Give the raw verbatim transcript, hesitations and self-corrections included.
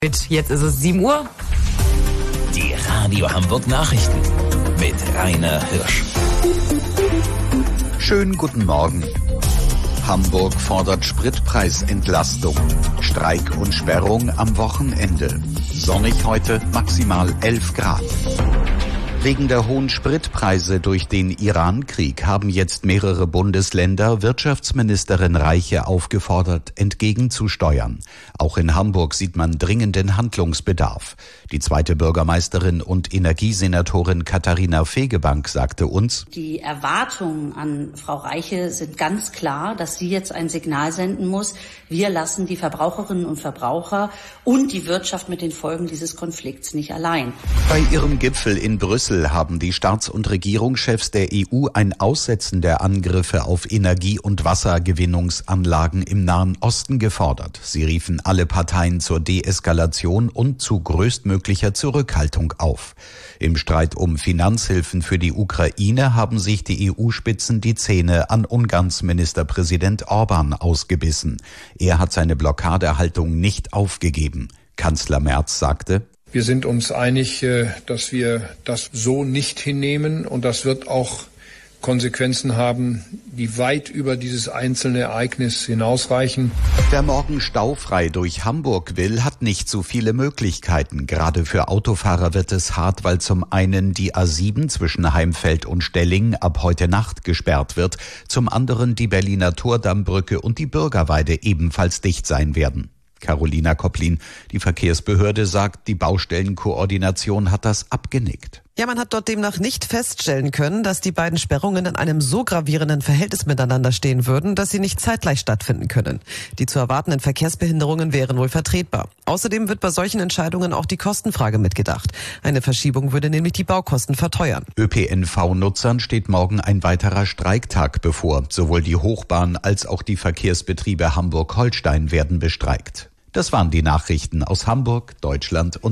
Jetzt ist es sieben Uhr. Die Radio Hamburg Nachrichten mit Rainer Hirsch. Schönen guten Morgen. Hamburg fordert Spritpreisentlastung. Streik und Sperrung am Wochenende. Sonnig heute, maximal elf Grad. Wegen der hohen Spritpreise durch den Iran-Krieg haben jetzt mehrere Bundesländer Wirtschaftsministerin Reiche aufgefordert, entgegenzusteuern. Auch in Hamburg sieht man dringenden Handlungsbedarf. Die zweite Bürgermeisterin und Energiesenatorin Katharina Fegebank sagte uns: Die Erwartungen an Frau Reiche sind ganz klar, dass sie jetzt ein Signal senden muss. Wir lassen die Verbraucherinnen und Verbraucher und die Wirtschaft mit den Folgen dieses Konflikts nicht allein. Bei ihrem Gipfel in Brüssel haben die Staats- und Regierungschefs der E U ein Aussetzen der Angriffe auf Energie- und Wassergewinnungsanlagen im Nahen Osten gefordert. Sie riefen alle Parteien zur Deeskalation und zu größtmöglicher Zurückhaltung auf. Im Streit um Finanzhilfen für die Ukraine haben sich die E U-Spitzen die Zähne an Ungarns Ministerpräsident Orban ausgebissen. Er hat seine Blockadehaltung nicht aufgegeben. Kanzler Merz sagte: Wir sind uns einig, dass wir das so nicht hinnehmen, und das wird auch Konsequenzen haben, die weit über dieses einzelne Ereignis hinausreichen. Wer morgen staufrei durch Hamburg will, hat nicht so viele Möglichkeiten. Gerade für Autofahrer wird es hart, weil zum einen die A sieben zwischen Heimfeld und Stelling ab heute Nacht gesperrt wird, zum anderen die Berliner Tordammbrücke und die Bürgerweide ebenfalls dicht sein werden. Carolina Kopplin, die Verkehrsbehörde, sagt, die Baustellenkoordination hat das abgenickt. Ja, man hat dort demnach nicht feststellen können, dass die beiden Sperrungen in einem so gravierenden Verhältnis miteinander stehen würden, dass sie nicht zeitgleich stattfinden können. Die zu erwartenden Verkehrsbehinderungen wären wohl vertretbar. Außerdem wird bei solchen Entscheidungen auch die Kostenfrage mitgedacht. Eine Verschiebung würde nämlich die Baukosten verteuern. Ö P N V-Nutzern steht morgen ein weiterer Streiktag bevor. Sowohl die Hochbahn als auch die Verkehrsbetriebe Hamburg-Holstein werden bestreikt. Das waren die Nachrichten aus Hamburg, Deutschland und